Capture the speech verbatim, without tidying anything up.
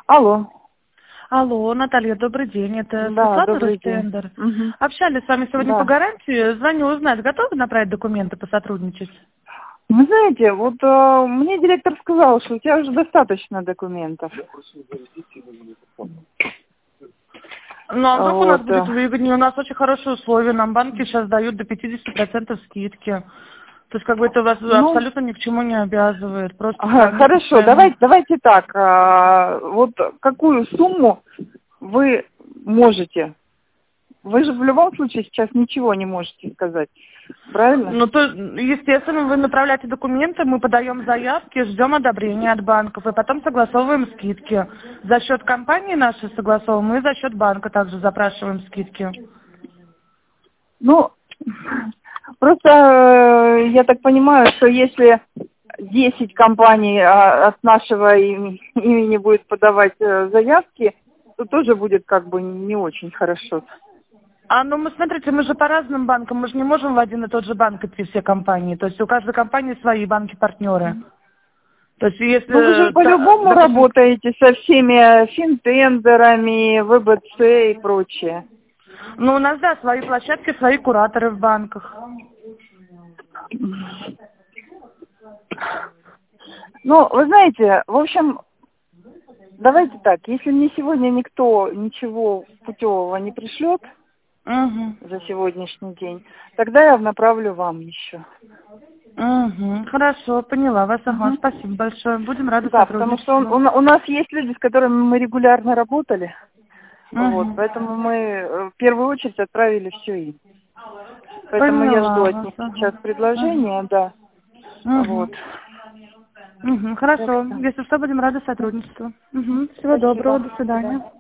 Алло. Алло, Наталья, добрый день. Это Да, Светлана добрый день. Ростендер. Мгм. Общались с вами сегодня Да. по гарантии. Звоню узнать, готовы направить документы, посотрудничать? Вы знаете, вот э, мне директор сказал, что у тебя уже достаточно документов. Ну, а вдруг у нас Вот. э. будет выгоднее? У нас очень хорошие условия. Нам банки сейчас дают до пятидесяти процентов скидки. То есть, как бы это вас Ну, абсолютно ни к чему не обязывает. Просто ага, сравните хорошо, цены. давайте, давайте так. а, Вот какую сумму вы можете? Вы же в любом случае сейчас ничего не можете сказать. Правильно? Ну, то, естественно, вы направляете документы, мы подаем заявки, ждем одобрения от банков, и потом согласовываем скидки. За счет компании нашей согласовываем, и за счет банка также запрашиваем скидки. Ну, просто э, я так понимаю, что если десять компаний а, от нашего им- имени будет подавать э, заявки, то тоже будет как бы не очень хорошо. А ну мы смотрите, мы же по разным банкам, мы же не можем в один и тот же банк идти все компании. То есть у каждой компании свои банки-партнеры. То есть Ну, вы же если, та- по-любому допустим, работаете со всеми финтендерами, ВБЦ и прочее. ну у нас, да, свои площадки, свои кураторы в банках. Ну, вы знаете, в общем, давайте так, если мне сегодня никто ничего путевого не пришлет Угу. за сегодняшний день, тогда я направлю вам еще. Угу. Хорошо, поняла вас, ага, Мгм. спасибо большое. Будем рады Да, потому что он- сотрудничеству. у, на- у нас есть люди, с которыми мы регулярно работали, вот, Угу. поэтому мы э, в первую очередь отправили все им. Поэтому я жду Поняла от вас, них сейчас ага. предложения, да, Угу. вот. Угу. Так Хорошо, что если что, будем рады сотрудничеству. Угу. Всего доброго, спасибо. до Да. свидания.